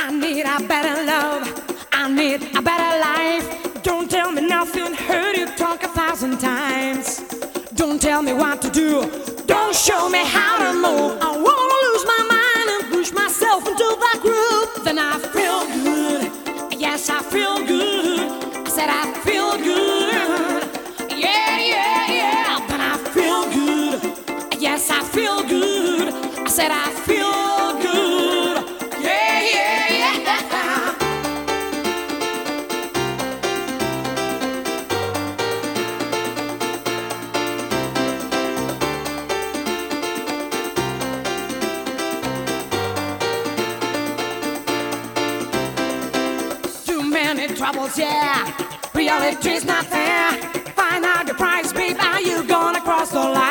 I need a better love. I need a better life. Don't tell me nothing. Heard you talk 1,000 times. Don't tell me what to do. Don't show me how to move. I wanna lose my mind and push myself into that groove. Then I feel good. Yes, I feel good. I said I feel good. Yeah, yeah, yeah. Then I feel good. Yes, I feel good. I said I feel good. Yeah, yeah, yeah. Too many troubles, yeah. Reality's not fair. Find out your price, babe. Are you gonna cross the line?